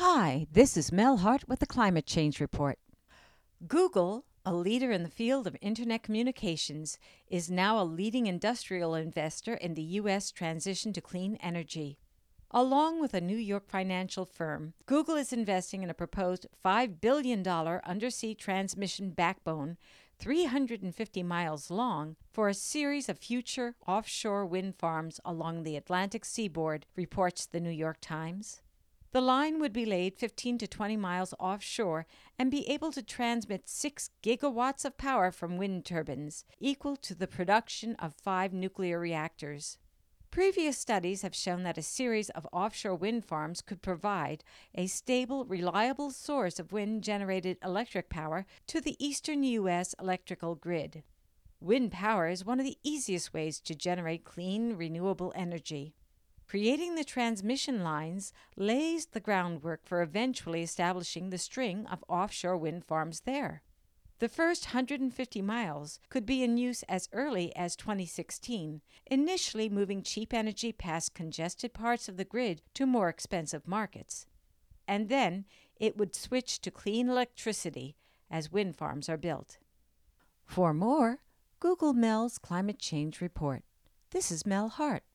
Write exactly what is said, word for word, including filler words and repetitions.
Hi, this is Mel Hart with the Climate Change Report. Google, a leader in the field of internet communications, is now a leading industrial investor in the U S transition to clean energy. Along with a New York financial firm, Google is investing in a proposed five billion dollars undersea transmission backbone, three hundred fifty miles long, for a series of future offshore wind farms along the Atlantic seaboard, reports the New York Times. The line would be laid fifteen to twenty miles offshore and be able to transmit six gigawatts of power from wind turbines, equal to the production of five nuclear reactors. Previous studies have shown that a series of offshore wind farms could provide a stable, reliable source of wind-generated electric power to the eastern U S electrical grid. Wind power is one of the easiest ways to generate clean, renewable energy. Creating the transmission lines lays the groundwork for eventually establishing the string of offshore wind farms there. The first one hundred fifty miles could be in use as early as twenty sixteen, initially moving cheap energy past congested parts of the grid to more expensive markets. And then it would switch to clean electricity as wind farms are built. For more, Google Mel's Climate Change Report. This is Mel Hart.